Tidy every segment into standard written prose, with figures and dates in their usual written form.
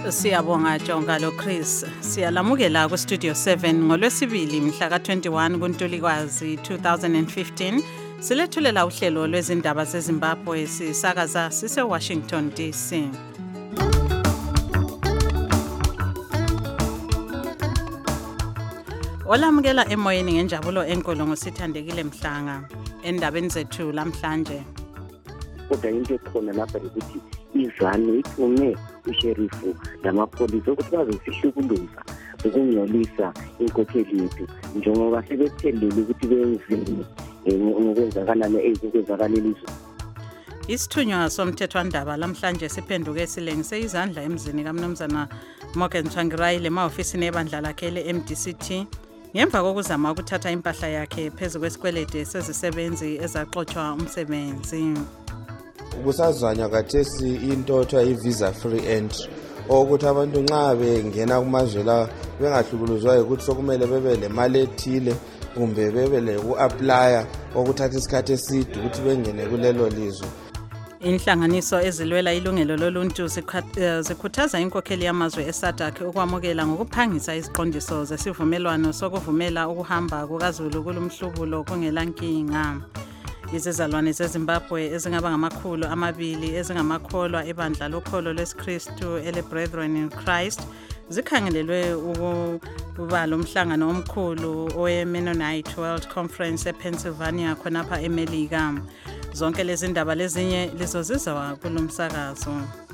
Siyabonga Jongalo Chris. Siyalamukela ku Studio 7 ngolwesibili mhla ka-21 kuNtulikazi 2015. Silethulela uhlelo lwezindaba zeZimbabwe sisakaza sise Washington DC. Olamukela emoyeni ngenjabulo enkulu ngosithandekile Mhlanga endabeni zethu lamhlanje. Kodwa into ekhona lapha ukuthi izane ithume usherifu lamapholisa ukuthi bazosihlukuluza ukungcolisa inkokheli yethu njengoba sebethelile ukuthi benzeni ngokwenzakalana ezikwenzakalelizwe. Isithunywa somthethwandaba lamhlanje siphenduke silengise izandla emzini kaMnumzana Morgan Tsvangirai lemahofisini ebandla lakhe le-MDCT ngemva kokuzama ukuthatha impahla yakhe phezu kwesikwelede sezisebenzi ezaxotshwa umsebenzi. Kusazanywa kathesi into othiwa i-visa free entry ukuthi abantu nxa bengena kumazwe la bengahlukuluzwa ukuthi sokumele bebe lemali ethile kumbe bebe leku-aplya okuthatha isikhathi eside ukuthi bengene kulelo lizwe. Inhlanganiso ezilwela ilungelo loluntu zikhuthaza inkokheli yamazwe eSADC ukwamukela ngokuphangisa iziqondiso zesivumelwano sokuvumela ukuhamba kukaZulu kulumhlubulo kungelankinga. Izizalwane zeZimbabwe ezingaba ngamakhulu amabili ezingamakholwa ebandla lokholo lwesikristu ele-Brethren in Christ zikhangelelwe ukuba lomhlangano omkhulu owe-Mennonite World Conference ePennsylvania khonapha eMelika. Zonke lezi ndaba lezinye lizozizwa kulomsakazo.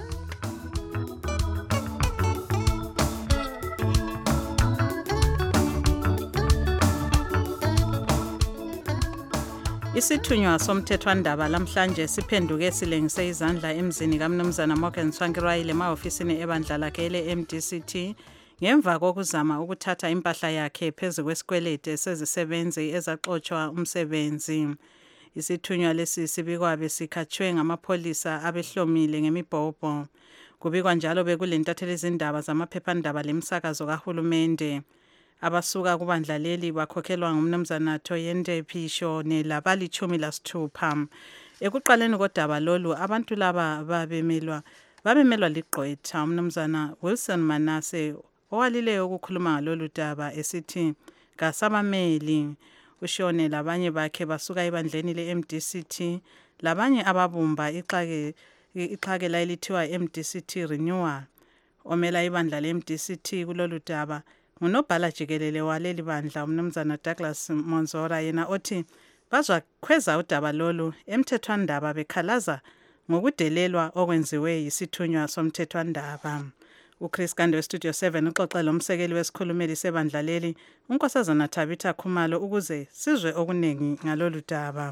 Isithunywa somthethwandaba lamhlanje siphenduke silengise izandla emzini kaMnumzana Morgan Tsvangirai lemahofisini ebandla lakhe le-MDCT ngemva kokuzama ukuthatha impahla yakhe phezu kwesikwelede sezisebenzi ezaxotshwa umsebenzi. Isithunywa lesi sibikwa besikhatshwe ngamapholisa abehlomile ngemibhobho. Kubikwa njalo bekulentatheli izindaba zamaphephandaba lemsakazo kahulumende. Abasuka kubandla leli bakhokhelwa ngumnumzana Toyende Pisho nelabalitshumi lasithupha. Ekuqaleni kodaba lolu abantu laba babemelwa ligqwetha umnumzana Wilson Manase owalileyo ukukhuluma ngalolu daba esithi kasabameli. Ushone labanye bakhe basuka ebandleni le-MDCT labanye ababumba ixhake la elithiwa MDCT Renewal. Omela ibandla le-MDCT kulolu daba ngunobhala jikelele waleli bandla umnumzana Douglas Monzora yena othi bazakhweza udaba lolu emthethwandaba bekhalaza ngokudelelwa okwenziwe yisithunywa somthethwandaba. uChris Kande weStudio 7 uxoxela umsekeli wesikhulumeli sebandla leli uNkosazana Thabitha Khumalo ukuze sizwe okuningi ngalolu daba.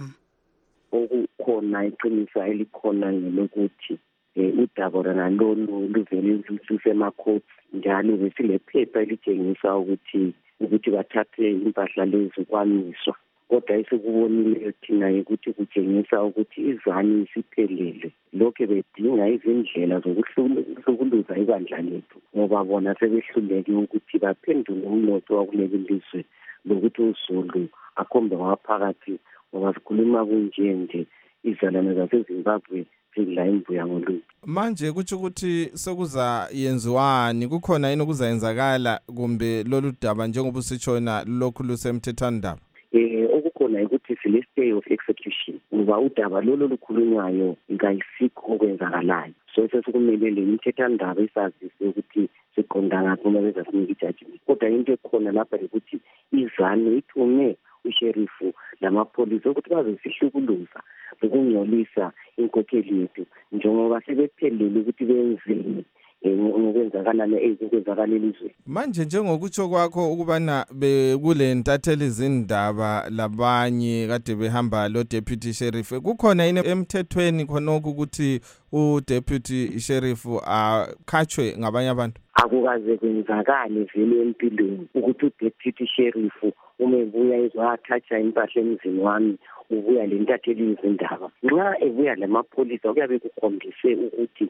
Okukhona iqiniso elikhona ngelokuthi udaba lona lolu luvele lusemakhoti njalo besilephepha elitshengisa ukuthi bathathe impahla lezi kwamiswa. Kodwa esikubonile thina ukuthi kutshengisa ukuthi izani isiphelele. Lokho bedinga izindlela zokuhlukuluza ibandla lethu ngoba bona sebehluleke ukuthi baphendule umnotho wakuleli lizwe lokuthi uZulu akhombe ngaphakathi ngoba sikhuluma kunje izalwane zaseZimbabwe zidla imbuya ngoluntu. Manje kuthi ukuthi sekuza yenziwani kukhona yini okuzayenzakala kumbe lolu daba njengoba usitshona lokhu lusemthethwandaba? Okukhona ukuthi sile stay of execution ngoba udaba lolu lukhulunywayo ngayisikho okwenzakalayo. So sesikumele le mthethwandaba isazise ukuthi siqonda ngaphi uma bezasinika ijudgment. Kodwa into ekhona lapha ukuthi izane ithume usherifu lamapholisa ukuthi bazosihlukuluza ukungcolisa inkokheli yethu njengoba sebethelile ukuthi benzeni ngokwenzakalana ezikwenzakalelizwe. Manje njengokutsho kwakho ukubana bekule ntatheli izindaba labanye kade behamba lo deputy sheriff, kukhona yini emthethweni khonokho ukuthi u-deputy sheriff akhatshwe ngabanye abantu? Akukaze kwenzakale vele empilweni ukuthi u-deputy sheriff umebuya ezwathatha impahla emzini wami ubuya le ntatheli izindaba. Nxa ebuya lamapholisa kuyabe kukhombise ukuthi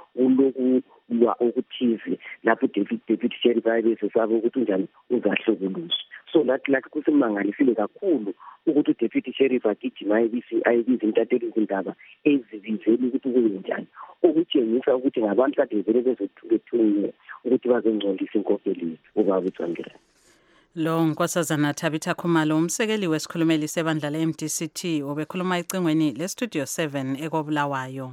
ulokulwa okuthize lapho deputy sheriff ayebesesaba ukuthi unjani uzahlukuluzwa. So lathi kusimangalisile kakhulu ukuthi u-deputy sheriff agijima ayibize intatheli izindaba ezibizeli ukuthi kuyenjani. Okutshengisa kuqinisekisa ukuthi ngabantu kade vele bezothunywe ukuthi bazongcolisa inkokheli ubaba uTsvangirai. Lo Nkosazana Tabitha Khumalo umsekeli wesikhulumeli sebandla le-MDCT obekhuluma ecingweni le-Studio 7 eKobulawayo.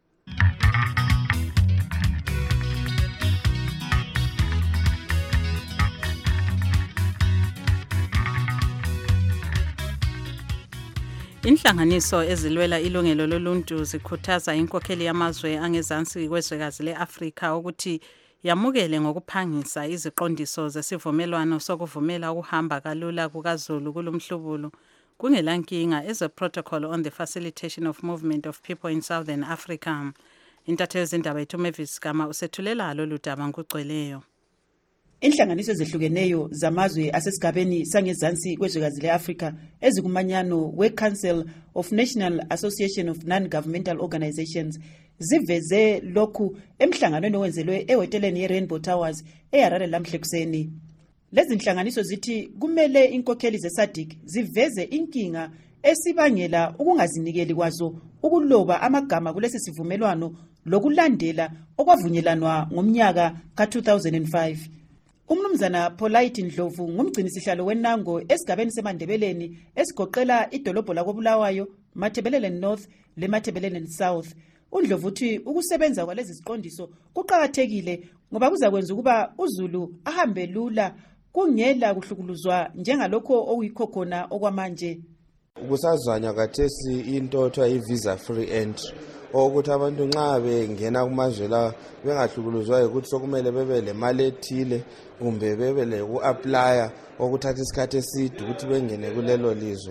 Inhlanganiso ezilwela ilungelo loluntu zikhuthaza inkokheli yamazwe angezansi kwezwekazi le-Afrika ukuthi yamukele ngokuphangisa iziqondiso zesivumelwano sokuvumela ukuhamba kalula kukaZulu kulomhlubulo kungelankinga as a protocol on the facilitation of movement of people in Southern Africa. Intatheli zindaba yethu Mavis Gama usethulela lolu daba ngokugcweleyo. Inhlanganiso ezihlukeneyo zamazwe asesigabeni sangezansi kwezwekazi le-Afrika ezikumanyano we-Council of National Association of Non-Governmental Organizations ziveze lokhu emhlanganweni owenzelwe ehoteleni ye-Rainbow Towers eHarare lamhla ekuseni. Lezi nhlanganiso zithi kumele inkokheli ze-SADC ziveze inkinga esibangela ukungazinikeli kwazo ukuloba amagama kulesi sivumelwano lokulandela okwavunyelwanwa ngomnyaka ka-2005. Umnumzana Polite Ndlovu ngumgcinisihlalo wenango esigabeni semandebeleni esigoqela idolobho lakoBulawayo, Matabeleland North le Matabeleland South. UNdlovu uthi ukusebenza kwalezi ziqondiso kuqhakathekile ngoba kuzakwenza ukuba uZulu ahambe lula kungela kuhlukuluzwa njengalokho okuyikho khona okwamanje. Kusazwanya kathesi into othiwa i-visa free entry ukuthi abantu nxa bengena kumazwe la bengahlukuluzwayo ukuthi sokumele bebe le mali ethile kumbe bebe le ku-aplya okuthatha isikhathi eside ukuthi bengene kulelo lizwe.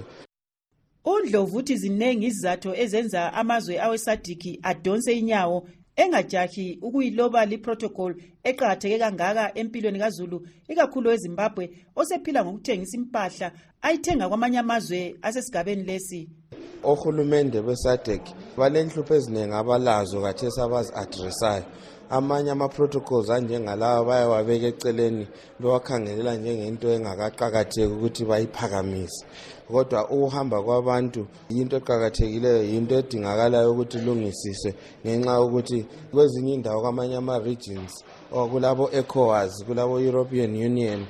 UNdlovu uthi zinengi izizathu ezenza amazwe awe-SADC adonse inyawo engajahi ukuyiloba li-protocol eqakatheke kangaka empilweni kaZulu ikakhulu eZimbabwe osephila ngokuthengisa impahla ayithenga kwamanye amazwe asesigabeni lesi. Ohulumende be-SADC balenhlupho eziningi abalazo kathesi abazi-adressayo. Amanye ama-protocols anjengalawa bayawabeka eceleni bewakhangelela njengento engakaqakatheki ukuthi bayiphakamise. Kodwa ukuhamba kwabantu yinto eqakathekileyo, yinto edingakalayo ukuthi ilungisiswe ngenxa yokuthi kwezinye indawo kwamanye ama-regions kulabo ECOWAS, kulabo European Union,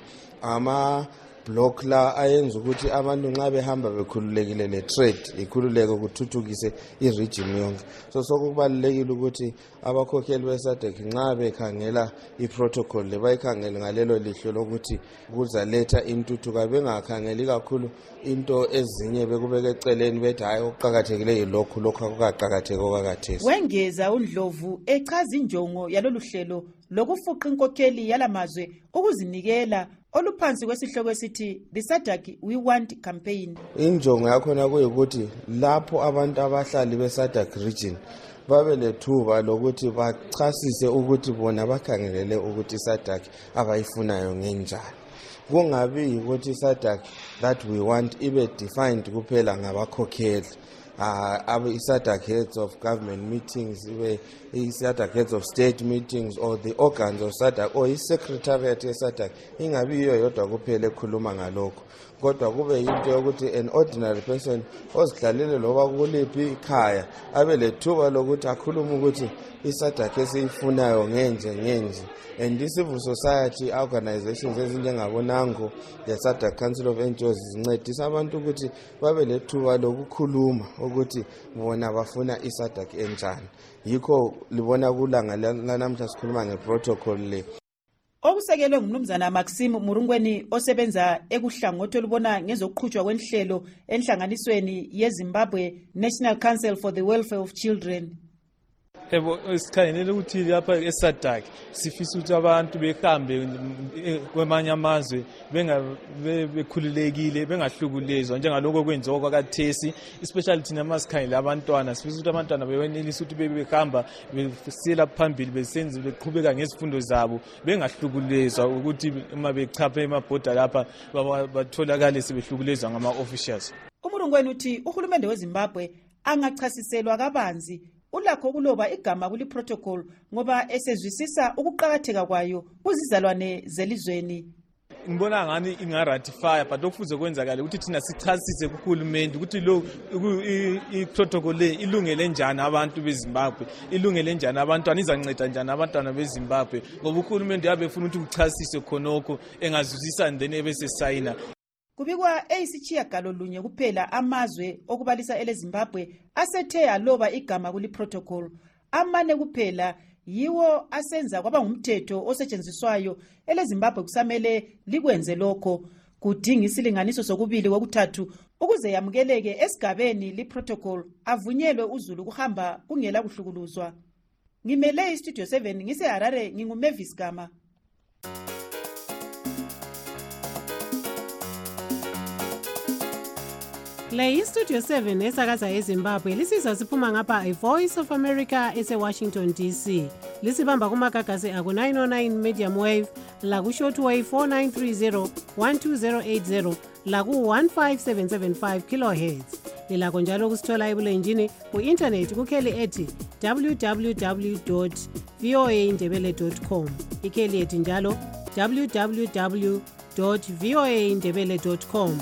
block la ayenza ukuthi abantu nxa behamba bekhululekile le trade ikhululeke ukuthuthukise i-region yonke. Sokubalulekile ukuthi abakhokheli be-SADC nxa bekhangela i-protocol le bayikhangele ngalelo lihlo lokuthi kuzaletha intuthuka, bengakhangeli kakhulu into ezinye bekubeka eceleni bethi hayi okuqakathekile yilokhu akukaqakatheki okwakathesi. Wengeza uNdlovu echaza injongo yalolu hlelo lokufuqa inkokheli yalamazwe ukuzinikela oluphansi kwesihloko esithi the SADC we want campaign. Injongo yakhona kuyikuthi lapho abantu abahlali be-SADC region babe lethuba lokuthi bachasise ukuthi bona bakhangelele ukuthi SADC abayifunayo ngenjani. Kungabi ukuthi SADC that we want ibe defined kuphela ngabakhokheli. SADC heads of government meetings, SADC heads of state meetings, or the organs of SADC, or secretariat SADC. Ingabi iyo yodwa kuphela ekhuluma ngalokho. Kodwa kube yinto yokuthi an ordinary person ozihlalele loba kuliphi ikhaya abe lethuba lokuthi akhulume ukuthi iSADC esiyifunayo ngenje. And the civil society organizations ezinjengabonango the SADC Council of NGOs zincedisa abantu ukuthi babe lethuba lokukhuluma ukuthi bona bafuna iSADC enjani. Yikho libona kulanga lanamhla sikhuluma ngeprotocol le. Okusekelwe ngumnumzana Maxime Murungweni osebenza ekuhlangothwe olubona ngezokuqhutshwa kwenhlelo enhlanganisweni yeZimbabwe National Council for the Welfare of Children. Isikhangelele ukuthi lapha eSADC sifisa ukuthi abantu behambe kwamanye amazwe bekhululekile bengahlukulezwa njengaloko kwenziwa kwakathesi, especially thina masikhangele abantwana sifisa ukuthi abantwana bewenelise ukuthi behamba besiyela phambili beqhubeka ngezifundo zabo bengahlukulezwa ukuthi uma bechapha emabhoda lapha batholakale sebehlukulezwa ngama-officials. Umurungweni uthi uhulumende weZimbabwe angachasiselwa kabanzi ulakho kuloba igama kuli protocol ngoba esezwisisa ukuqhakatheka kwayo kuzizalwane zelizweni. ngibona ngani ingaratify but okufuze kwenzakala ukuthi thina sichasise kuhulumende ukuthi lo i-protocol le ilungele njani abantu beZimbabwe, ilungele njani abantwana, izanceda njani abantwana beZimbabwe, ngoba uhulumende yabe ufuna ukuthi uchasise khonokho engazuzisa and then ebese sayina. Kubikwa eyisitshiyagalolunye kuphela amazwe okubalisa eleZimbabwe asethe aloba igama kuli protocol. Amane kuphela yiwo asenza kwaba ngumthetho osetshenziswayo eleZimbabwe kusamele likwenze lokho. Kudinga isilinganiso sokubili kokuthathu ukuze yamukeleke esigabeni li protocol avunyelwe uZulu kuhamba kungela kuhlukuluzwa. Ngimele iStudio 7 ngise Harare, nginguMavis Gama. Le iStudio 7 esakaza eZimbabwe lisizwa siphuma ngapha iVoice of America eseWashington DC. Lisibamba kumagagasi aku 909 medium wave, laku shortwave 4930 12080, laku 15775 kilohertz. Lilakho njalo kusithola ebulenjini ku-internet kukheli ethi www.voaindebele.com. Ikheli ethi njalo www.voaindebele.com.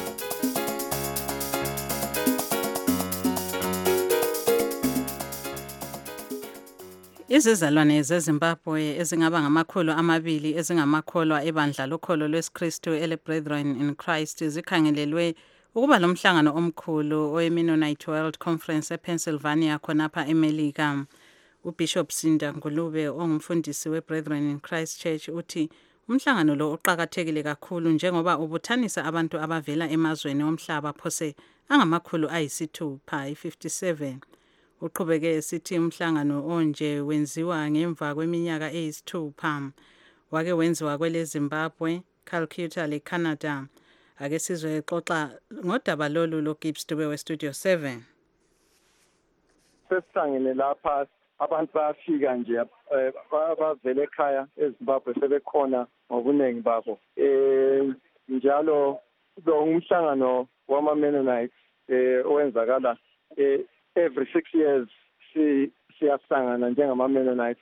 Izizalwane zeZimbabwe ezingaba ngamakhulu amabili ezingamakholwa ebandla lokholo lwesikristu ele-Brethren in Christ zikhangelelwe ukuba lomhlangano omkhulu owe-Mennonite World Conference ePennsylvania khonapha eMelika. UBishop Sinda Ngulube ongumfundisi we-Brethren in Christ Church uthi umhlangano lo uqakathekile kakhulu njengoba ubuthanisa abantu abavela emazweni omhlaba phose angamakhulu ayisithupha i-57. Uqhubeke esithi umhlangano onje wenziwa ngemva kweminyaka eyisithupha. Wake wenziwa kwele Zimbabwe, Calcutta le Canada. Ake sizwe xoxa ngodaba lolu lo Gibbs Dube weStudio 7. Sesihlangene lapha abantu bayafika nje bavele ekhaya eZimbabwe sebekhona ngobuningi babo. Njalo lo umhlangano wama-Mennonites owenzakala every 6 years siyahlangana njengama-Mennonites.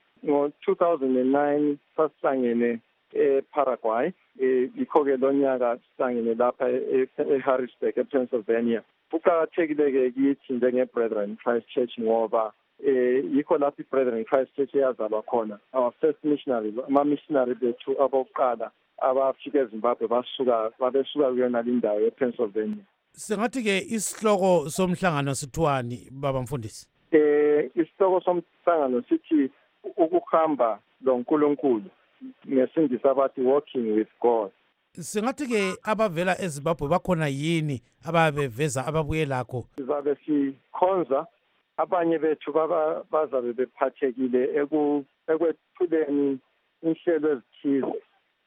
Ngo-2009 sasihlangene eParaguay, yikho-ke lo nyaka sihlangene lapha eHarrisburg ePennsylvania. Kuqakathekile-ke kithi njenge-Brethren Christ Church ngoba yikho lapho i-Brethren Christ Church eyazalwa khona. Our first missionary, ama-missionary bethu abokuqala abafika eZimbabwe babesuka kuyona lindawo ePennsylvania. Sengathi-ke isihloko somhlangano sithiwani baba mfundisi? Isihloko somhlangano sithi ukuhamba loNkulunkulu, ngesingisi abathi walking with God. Sengathi-ke abavela eZimbabwe bakhona yini ababeveza ababuye lakho? Sizabe sikhonza, abanye bethu bazabe bephathekile ekwethuleni inhlelo ezithize.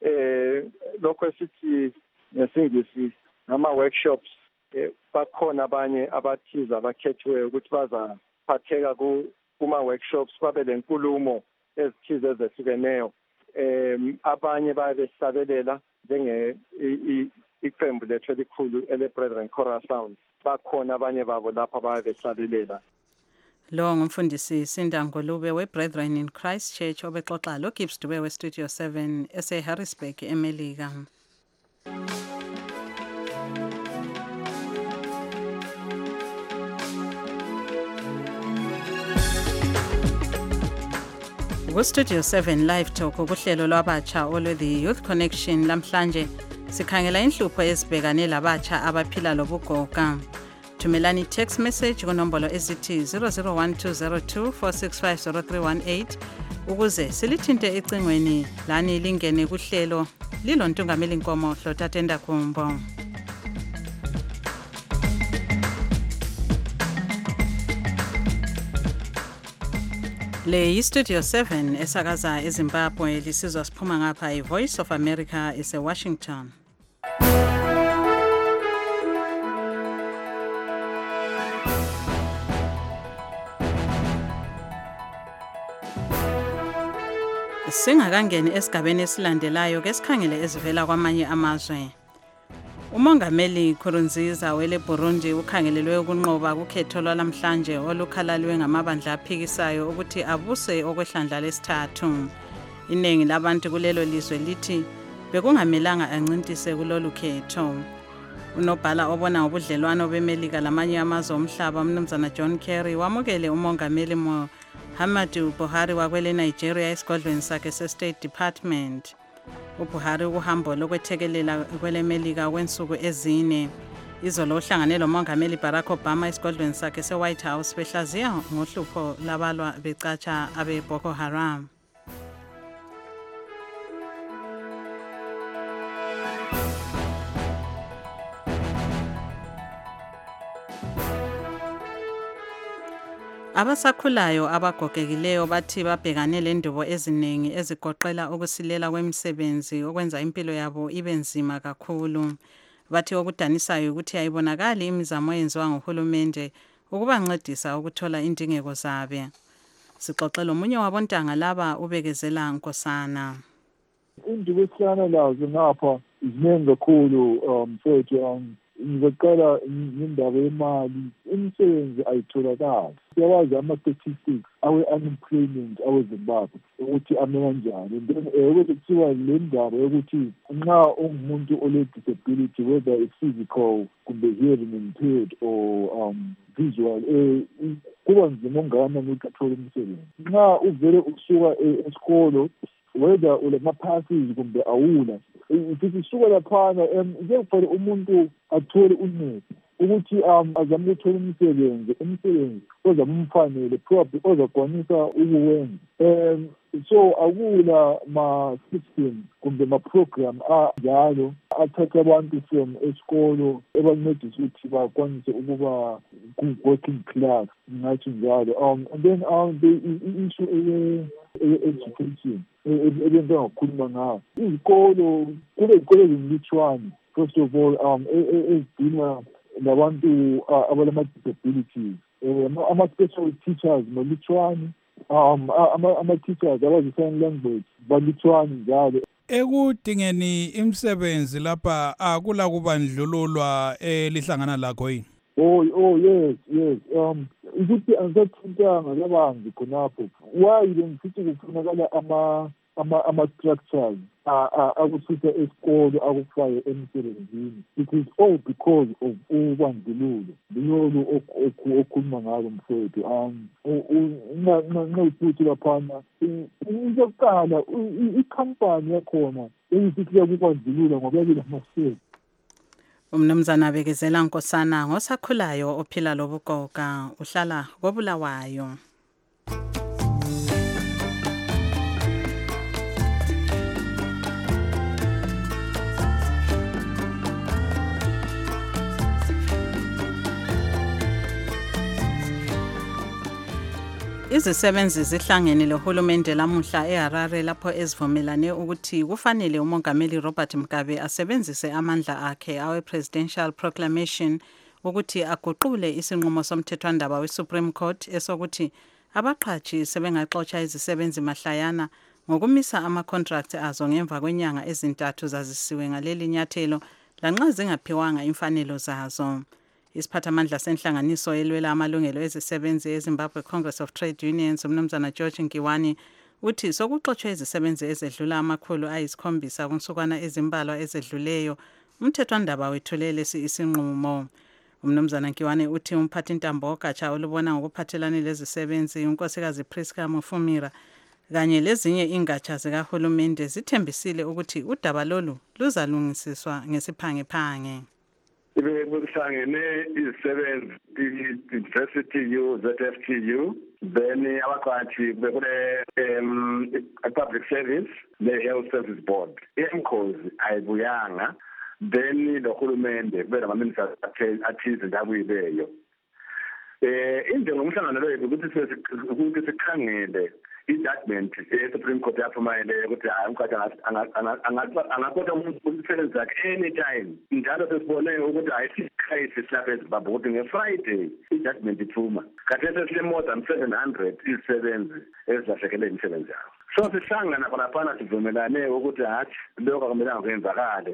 Lokho esithi ngesingisi ngama-workshops. Bakhona abanye abathize abakhethiweyo ukuthi bazaphatheka kuma-workshops babe lenkulumo ezithize ezehlukeneyo. Abanye babehlabelela iqembu lethu elikhulu ele-Brethren Choral Sound. Bakhona abanye babo lapha babehlabelela. Lo ngumfundisi Sinda Ngulube we-Brethren in Christ Church obexoxa lo Gibbs Dube weStudio 7 eseHarrisburg eMelika. Studio 7 Live Talk kuhlelo lwabatsha olwe-The Youth Connection lamhlanje sikhangela inhlupho ezibhekane labatsha abaphila lobugoga. Thumelani text message kunombolo ezithi 0012024650318 ukuze silithinte ecingweni lani lingene kuhlelo lilontungameli Nkomo Hlotatenda Kumbo. Le iStudio 7 esakaza eZimbabwe lisizwa siphuma ngapha iVoice of America eseWashington. Singakangeni esigabeni esilandelayo ke sikhangele ezivela kwamanye amazwe. Umongameli Nkurunziza wele Burundi ukhangelelwe ukunqoba kukhetho lwalamhlanje olukhalalwe ngamabandla aphikisayo ukuthi abuse okwehlandla lesithathu. Inengi labantu kulelo lizwe lithi bekungamelanga ancintise kulolu khetho. Unobhala obona ngobudlelwano beMelika lamanye amazwe omhlaba umnumzana John Kerry wamukele umongameli Muhammadu Buhari wakwele Nigeria esigodlweni sakhe se-State Department. uBuhari ukuhambo lokwethekelela kwele Melika kwensuku ezine. Izolo uhlangane lomongameli Barack Obama esigodlweni sakhe se-White House behlaziya ngohlupho labalwa becatsha abe Boko Haram. Abasakhulayo abagogekileyo bathi babhekane lendubo eziningi ezigoqela ukusilela kwemisebenzi okwenza impilo yabo ibe nzima kakhulu. Bathi okudanisayo ukuthi ayibonakali imizamo eyenziwa nguhulumende ukubancedisa ukuthola indingeko zabe. Sixoxela omunye wabontanga laba ubekezela Nkosana. Indubo esihlangana lazo ngapha ziningi kakhulu mfowethu. Ngizaqala ngendaba yemali, imisebenzi ayitholakali. Siyawazi ama-statistics awe-unemployment aweZimbabwe ukuthi ame kanjani. Then ukuthi kuthiwa le ndaba yokuthi nxa ungumuntu ole-disability, whether it's physical, kumbe hearing impaired or visual, kuba nzima ongakanani ukuthi athole umsebenzi. Nxa uvele usuka esikolo, whether ulama-passes kumbe awula, ithi suka laphana ngekufanele umuntu athole uncedo ukuthi azame ukuthola umsebenzi ozamfanele probably ozakwanisa ukuwenza. So akula ma-system kumbe ma-program anjalo athatha abantu from esikolo ebancedisa ukuthi bakwanise ukuba ku-working class, ngathi njalo. And then the issue education ebento ngakhuluma ngayo, izikolo kule izikolo ezimlutshwane first of all ezidinga labantu abalama-disabilities, ama-special teachers malutshwane, ama-teachers abazi-sign language balutshwane njalo. Ekudingeni imisebenzi lapha akula kubandlululwa elihlangana lakho yini? Oh yes. Ukuthi angisathintanga kabanzi khonapho. Why ngisithi kufunakala ama-structures akusisa esikolo akufake emsebenzini. It is all because of ubandlululo. Lolo okhuluma ngalo mfowethu. Nxa laphana into yokuqala ikhampani yakhona eyisithi yakubandlulula ngoba yabelamaseko. Umnumzana bekezela Nkosana ngosakhulayo ophila lobugoga uhlala koBulawayo. Izisebenzi zihlangene lohulumende lamuhla eHarare lapho ezivumelane ukuthi kufanele umongameli Robert Mugabe asebenzise amandla akhe awe-Presidential Proclamation ukuthi aguqule isinqumo somthethwandaba we-Supreme Court esokuthi abaqhatshi sebengaxotsha izisebenzi mahlayana ngokumisa ama-contract azo ngemva kwenyanga ezintathu zazisiwe ngaleli nyathelo lanxa zingaphiwanga imfanelo zazo. Isiphathamandla senhlanganiso elwela amalungelo ezisebenzi eZimbabwe Congress of Trade Unions umnumzana George Nkiwani uthi sokuxotsha izisebenzi ezedlula amakhulu ayisikhombisa kunsukwana ezimbalwa ezedluleyo umthethwandaba wethulele isinqumo. Umnumzana Nkiwani uthi umphathintambo ogatsha olubona ngokuphathelane lezisebenzi unkosikazi Priska Mufumira kanye lezinye ingatsha zikahulumende zithembisile ukuthi udaba lolu luzalungisiswa ngesiphangephange. Bekuhlangene izisebenzi i-University ZFTU, then abaqhatshi bekule Public Service ne-Health Service Board. IMCOS ayibuyanga, then lohulumende kube nama-ministers athize ndakuyileyo. Into ngomhlangano loyo ukuthi sikhangele i-judgment e-Supreme Court yaphumayele ukuthi umkhathi angaqoqa umuntu umsebenzi wakhe anytime. Njalo sesibone ukuthi ayisikhayisi lapha eZimbabwe ukuthi nge-Friday i-judgment iphuma. Khathesi sile-more than 700 izisebenzi ezilahlekele imisebenzi yabo. So sihlangana khonaphana sivumelane ukuthi hathi lokho akumelanga kwenzakale.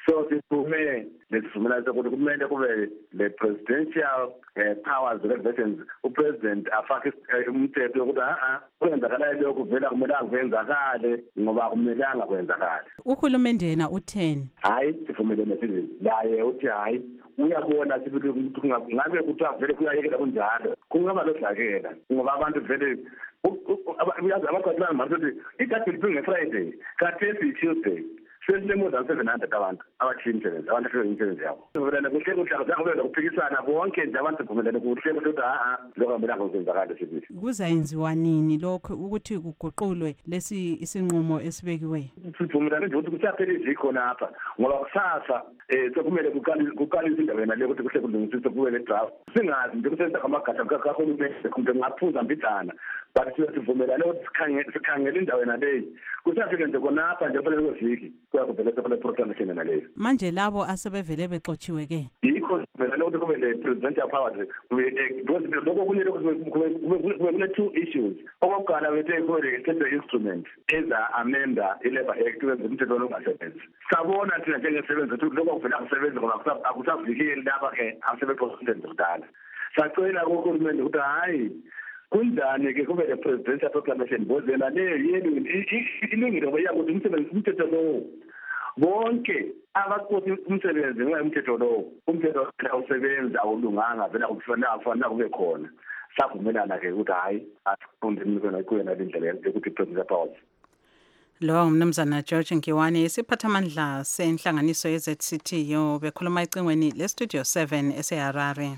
so siphume lesivumelwano sokuthi kumele kube le presidential powers reservations upresident afake umthetho yokuthi kwenzakalayo lokhu vela kumele kwenzakale ngoba akumelanga kwenzakale. Uhulumende yena utheni? Hayi sivumelene sithi laye uthi hayi uyabona sibuthi ukuthi ngabe kuthiwa vele kuyayekela kunjalo kungaba lodlakela ngoba abantu vele uyazi abaqathana manje idatha liphinge Friday kathesi Tuesday sele more than 700 abantu abathini imsebenzi abantu ahlele imsebenzi yabo sivumelana kuhle kuhlala zakubeza kuphikisana bonke nje abantu sivumelane kuhle ukuthi lokho amelanga kwenzakala sibithi kuzayenziwa nini lokho ukuthi kuguqulwe lesi isinqumo esibekiwe. Sivumelane nje ukuthi kusaphela izikho lapha ngoba kusasa sokumele kuqalisa indaba yena le ukuthi kuhle kulungisiswe kube le draft singazi nje kusenza amagata kahulumende kumbe ngaphuza mbidana but sivumelane ukuthi sikhangele indawo yena le kusafike nje konapha nje phela kweviki kuyakuvela phela proclamation yena leyo. Manje labo asebevele bexotshiwe ke yikho sivumelane ukuthi kube le presidential powers lokho kune kune two issues. Okokuqala bethe kube instrument eza amenda i-Labor Act wenza umthetho ongasebenzi. Sabona thina njengesebenzi ukuthi lokho kuvela kusebenza ngoba akusavikeli lapha ke asebepresident kudala. Sacela kuhulumende ukuthi hayi kunjani ke kube le presidential proclamation bozela le yini ilungile ngoba yakuthi umthetho lo bonke abakothi umsebenzi ngenxa yomthetho lo umthetho awusebenzi awulunganga vela kufanele kube khona savumelana ke ukuthi hayi asifunde imikhono kuyena indlela yokuthi presidential powers. Lo umnumzana George Nkiwane isiphathamandla senhlanganiso yeZCT yo bekhuluma icingweni le Studio 7 eseHarare.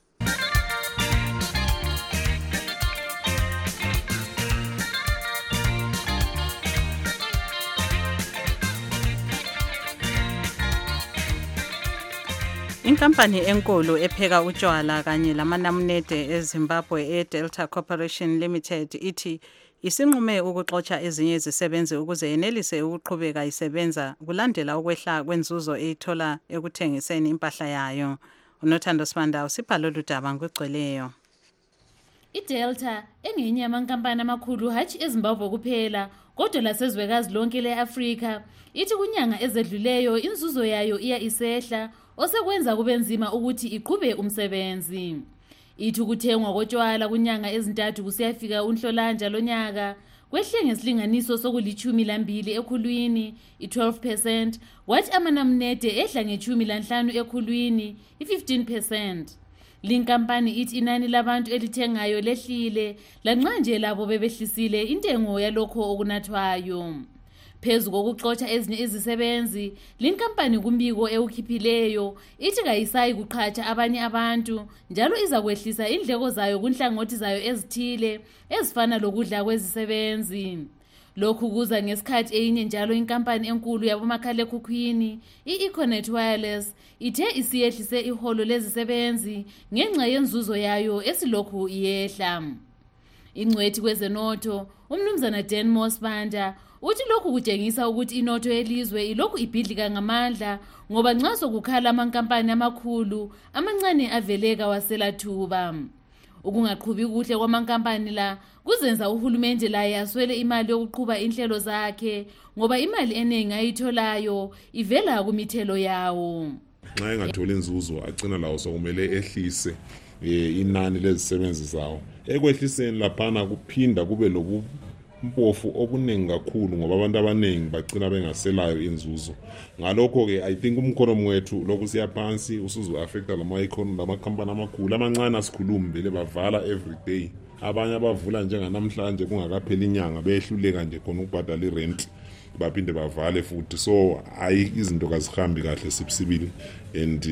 Inkampani enkulu epheka utshwala kanye lamanamunede eZimbabwe eDelta Corporation Limited ithi isinqume ukuxoxa ezinye izisebenzi ukuze yenelise ukuqhubeka isebenza kulandela ukwehla kwenzuzo eyithola ekuthengiseni impahla yayo. uNothando Sibanda usibhala lolu ngokugcweleyo. iDelta engenye yamankampani amakhulu hatshi eZimbabwe kuphela kodwa lasezwekazi lonke leAfrika ithi kunyanga ezedluleyo inzuzo yayo iya isehla osekwenza kube nzima ukuthi iqhube umsebenzi. Ithi ukuthengwa kotshwala kunyanga ezintathu kusiyafika uNhlolanja lonyaka kwehle ngesilinganiso sokulithumi-2 ekhulwini i-12%, wathi amanamunede ehla nge-15 ekhulwini i-15%. Linkampani ithi inani labantu elithengayo lehlile lanxa nje labo bebehlisile intengo yalokho okunathwayo. Phezu kokuxoxa ezinye izisebenzi, linkampani kumbiko ewukhiphileyo ithi kayisayi kuqhatsha abanye abantu njalo iza kwehlisa indleko zayo kunhlangothi zayo ezithile ezifana lokudla kwezisebenzi. Lokhu kuza ngesikhathi eyinye njalo inkampani enkulu yabomakhalekhukhwini i-Econet Wireless ithe isiyehlise iholo lezisebenzi ngenxa yenzuzo yayo esilokhu iyehla. Ingcwethi kwezenotho umnumzana Dan Mosbanda uthi lokhu kutshengisa ukuthi inotho yelizwe ilokhu ibhidlika ngamandla ngoba nxa sokukhala amankampani amakhulu amancane aveleka waselathuba. Ukungaqhubi kuhle kwamankampani la kuzenza uhulumende laye aswele imali yokuqhuba inhlelo zakhe ngoba imali eningi ayitholayo ivela kumithelo yawo. Nxa engatholi inzuzo agcina lawo sokumele ehlise inani lezisebenzi zawo. Ekwehliseni laphana kuphinda kube lobumpofu obuningi kakhulu ngoba abantu abaningi bagcina bengaselayo inzuzo. Ngalokho ke I think umkhono wethu lokhu siyaphansi usuzu affecta lamakhampani amakhulu amancane asikhulumi vele bavala every day. Abanye abavula njenganamhlanje kungakapheli inyanga behluleka nje khona ukubhadala irent baphinde bavale futhi, so ayi izinto kazihambi kahle sibisibili and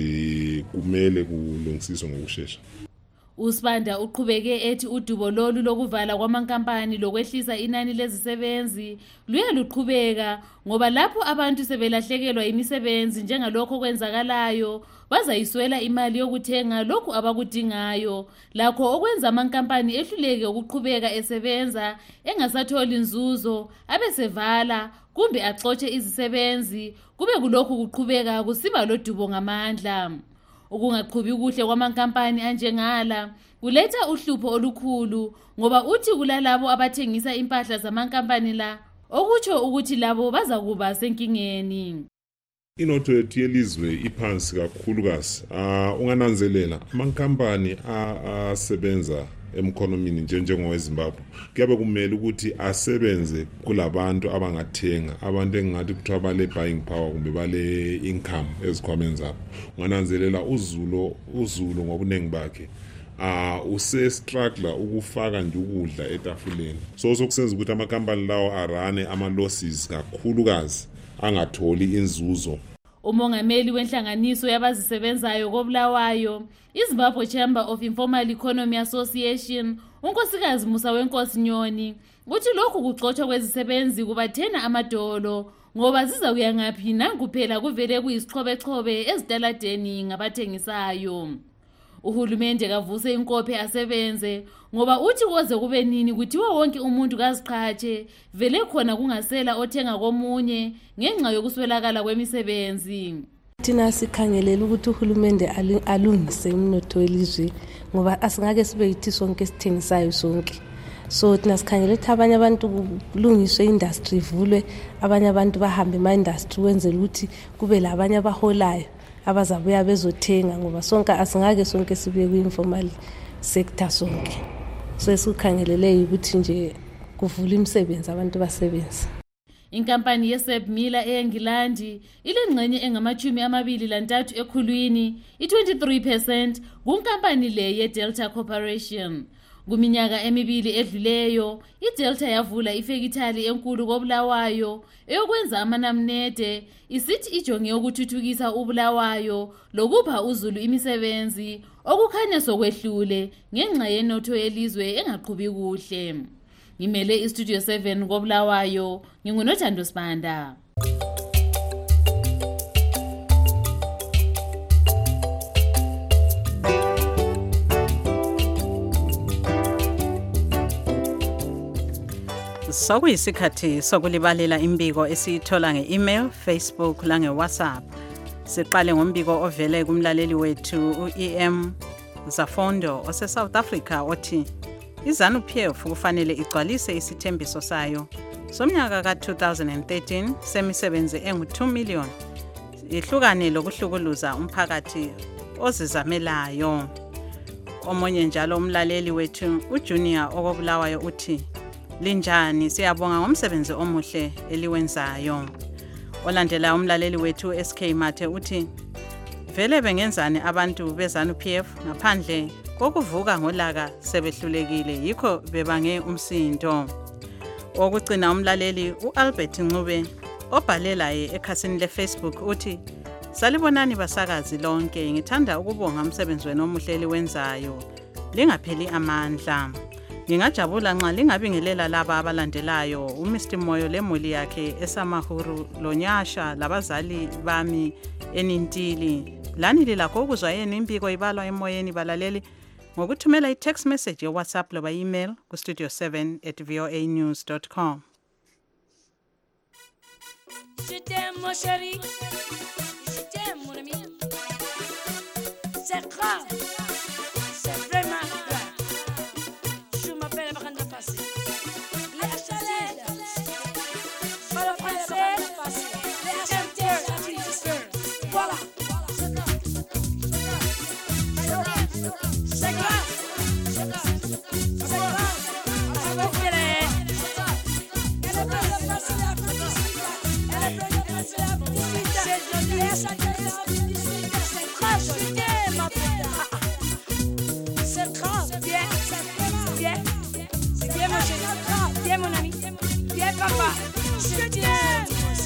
kumele kulungisiswe ngokusheshsha. Usibanda uqhubeke ethi udubo lolu lokuvala kwamankampani lokwehlisa inani lezisebenzi luya luqhubeka ngoba lapho abantu sebelahlekelwa imisebenzi njengalokho kwenzakalayo bazayiswela imali yokuthenga lokhu abakudingayo, lakho okwenza amankampani ehluleke ukuqhubeka esebenza engasatholi inzuzo abesevala kumbe axotshe izisebenzi kube kulokhu kuqhubeka kusiba lodubo ngamandla. Ukungaqhubi kuhle kwamankampani anjengala kuletha uhlupho olukhulu ngoba uthi kulalabo abathengisa impahla zamankampani la okutsho ukuthi labo bazakuba senkingeni. inotho yethu yelizwe iphansi kakhulukazi. Ungananzelela amankampani asebenza emkhonomini njengoweZimbabwe kuyabe kumele ukuthi asebenze kulabantu abangathenga, abantu engathi kuthiwa bale buying power kumbe bale income ezikhwameni zabo. Ungananzelela uzulu ngobuningi bakhe usestruggler ukufaka nje ukudla etafuleni. So sokusenza ukuthi amakampani lawo arane ama-losses kakhulukazi angatholi inzuzo. Umongameli wenhlanganiso yabazisebenzayo koBulawayo, iZimbabwe Chamber of Informal Economy Association, unkosikazi Musa Wenkosi Nyoni, uthi lokhu kuxoxwa kwezisebenzi kubathena amadolo ngoba ziza kuya ngaphi nanguphela kuvele kuyisixhobe ezitaladeni ngabathengisayo. Uhulumende kavuse inkophe asebenze ngoba uthi koze kube nini kuthiwa wonke umuntu kaziqhatshe vele khona kungasela othenga komunye ngenxa yokuswelakala kwemisebenzi. Thina sikhangelela ukuthi uhulumende alungise umnotho welizwe ngoba asingake sibe yithi sonke sithengisayo sonke. So thina sikhangela ukuthi abanye abantu kulungiswe industry ivulwe, abanye abantu bahambe ema-industry wenzela ukuthi kube labanye abaholayo abazabuya bezothenga ngoba sonke asingake sonke sibe kwi-informal sector sonke. So esikhangelele ukuthi nje kuvula imisebenzi abantu basebenza. Inkampani yeSeb Miller eNgilandi ilengxenye engama-23 ekhulwini, i-23% kunkampani le yeDelta Corporation. Kuminyaka emibili edluleyo, iDelta yavula ifekithali enkulu koBulawayo eyokwenza amanamnede, isithi ijonge ukuthuthukisa uBulawayo lokupha uzulu imisebenzi okukhanya sokwehlule ngenxa yenotho yelizwe engaqhubi kuhle. Ngimele iStudio 7 koBulawayo, nginguNothando Sibanda. Sokuyisikhathi sokulibalela imbiko esiyithola nge-email, Facebook lange-WhatsApp. Siqale ngombiko ovele kumlaleli wethu u-EM Zafondo ose-South Africa othi iZANU-PF kufanele igcwalise isithembiso sayo somnyaka ka-2013 semisebenzi engu-2 million ihlukane lokuhlukuluza umphakathi ozizamelayo. Omunye njalo umlaleli wethu uJunior okoBulawayo uthi linjani, siyabonga ngomsebenzi omuhle eliwenzayo. Olandela umlaleli wethu SK Mathe uthi vele bengenzani abantu beZANU-PF ngaphandle kokuvuka ngolaka sebehlulekile yikho bebange umsindo. Okugcina umlaleli uAlbert Ncube obhalela ekhasini leFacebook uthi salibonani basakazi lonke, ngithanda ukubonga umsebenzi wenu omuhle eliwenzayo, lingapheli amandla. Ngingajabula nxa lingabingelela laba abalandelayo uMr Moyo lemuli yakhe eSamahuru Lonyasha labazali bami enintili. Lani lilakho ukuzwa yenu imbiko ibalwa emoyeni balaleli ngokuthumela i-text message ye-WhatsApp loba email ku studio7@voanews.com. Je t'aime mon chéri, je t'aime mon ami. C'est grave, c'est vraiment grave. Je m'appelle Brenda Passé. Les HTL, pas le français, les HTL, voilà. C'est grave, c'est grave, c'est grave. C'est grave, bien, mon chéri, bien mon ami, bien papa, je t'aime.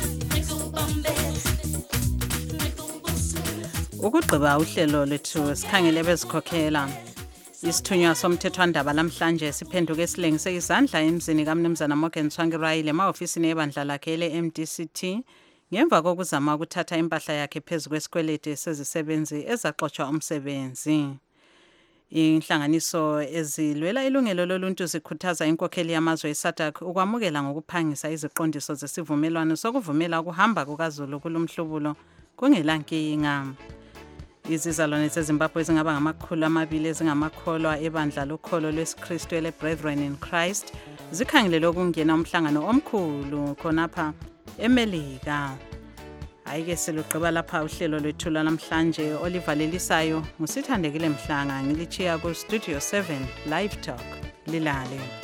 Ukugqiba uhlelo lethu sikhangele bezikhokhela. Isithunywa somthethwandaba lamhlanje siphenduke silengise izandla emzini kaMnumzana Morgan Tsvangirai ema-ofisini ebandla lakhe le-MDCT ngemva kokuzama ukuthatha impahla yakhe phezu kwesikweleti sezisebenzi ezaxotshwa umsebenzi. Inhlanganiso ezilwela ilungelo loluntu zikhuthaza inkokheli yamazwe eSADC ukwamukela ngokuphangisa iziqondiso zesivumelwano sokuvumela ukuhamba kukaZulu kulomhlubulo kungelankinga. Izizalwane zeZimbabwe ezingaba ngama200 ezingamakholwa ebandla lokholo lwesikristu ele-Brethren in Christ zikhangelele ukungena umhlangano omkhulu khonapha eMelika. Ayike silugqiba lapha uhlelo lwethu namhlanje olivalelisayo ngusithandekile Mhlanga ngilichiya ku Studio 7 Live Talk lilale.